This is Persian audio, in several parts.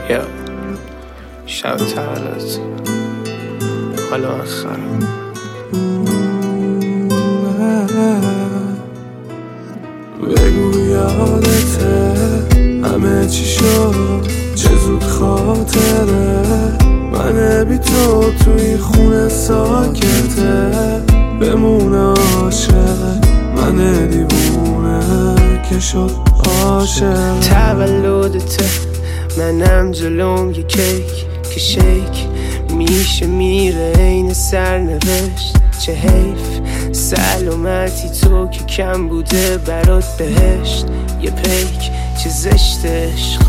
یا شب تولد حالا من خرم. بگو یادته همه چی شد، چه زود خاطره من بی تو توی خونه ساکته، بمونه عاشق من دیوونه که شد عاشق. تولدته منم جلوم یه کیک که شیک میشه میره این سرنوشت، چه حیف سلامتی تو که کم بوده برات بهشت، یه پیک چه زشت عشق.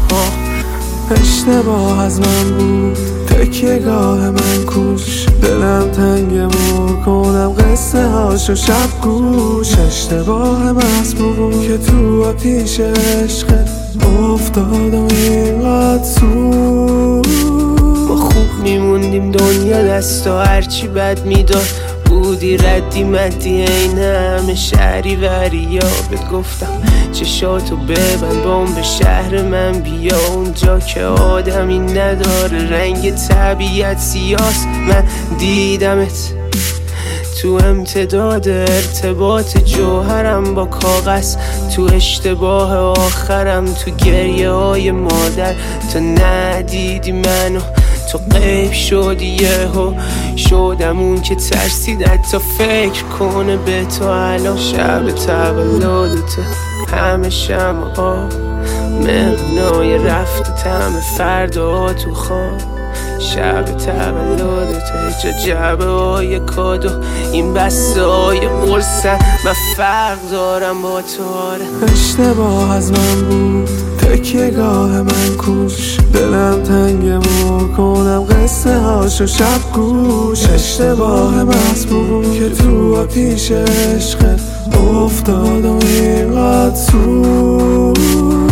اشتباه از من بود تکیه گاه من کوش، دلم تنگه کنم قصه هاشو شب گوش. اشتباه محض بود که تو آتیش عشقت افتادم اینقدر سوز. ما خوب میموندیم دنیا دستا هرچی بد میداد، بودی ردی مدی این همه شهری وریا. بهت گفتم چشاتو ببند بام به شهر من بیا، اونجا که آدمی نداره رنگ طبیعت سیاست. من دیدمت تو امتداد ارتباط جوهرم با کاغذ، تو اشتباه آخرم تو گریه های مادر. تو ندیدی منو تو غیب شدی یهو، شدم اون که ترسید حتی فکر کنه به تو الان. شب تولدته همه شمع‌ها مهمونای رفت تم فردا تو خواب. شب تولدته جا جعبه های کادو این بسته های قرصن، من فرق دارم با تو. اشتباه از من بود تکیه گاه من کوش، دلم تنگه کنم قصه هاشو شب گوش. اشتباه محض بود که تو آتیش عشقت افتادم اینقدر سوخت.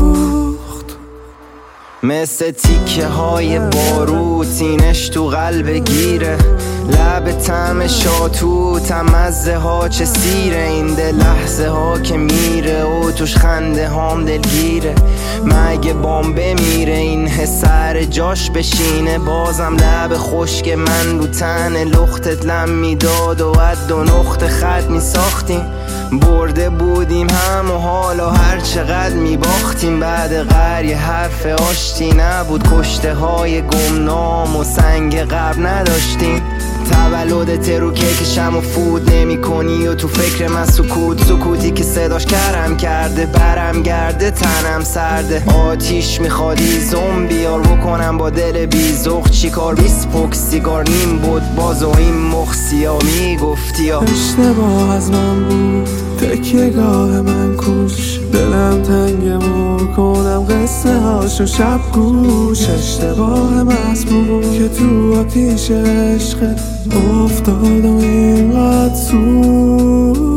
مثل تیکه های بارود تینش تو قلب گیره، لب طعم شاتوت مزه ها چه سیره. این دل لحظه ها که میره و توش خنده هام دلگیره، مگه بام بمیره این حس سر جاش بشینه. بازم لب خشک من رو تن لختت لم میداد و عد و نقط خط میساختیم. برده بودیم هم و حالا هر چقدر میباختیم. بعد قریه حرف آشتی نبود، کشته های گمنام و سنگ قبر نداشتیم. تولدت رو کیکشم و فود نمی کنی و تو فکر من سکوتی که صداش کرم کرده برم گرده تنم سرده. آتیش میخوادی زومبیار بکنم با دل بیزخ، چیکار 20 پک سیگار نیم بود باز و این مخسیا میگفتی. اشتباه از من بود تکیه گاه من کوش، دلم تنگه کنم قصه هاشو شب گوش. اشتباه محض بود که تو آتیش عشقت افتادم اینقدر سوز.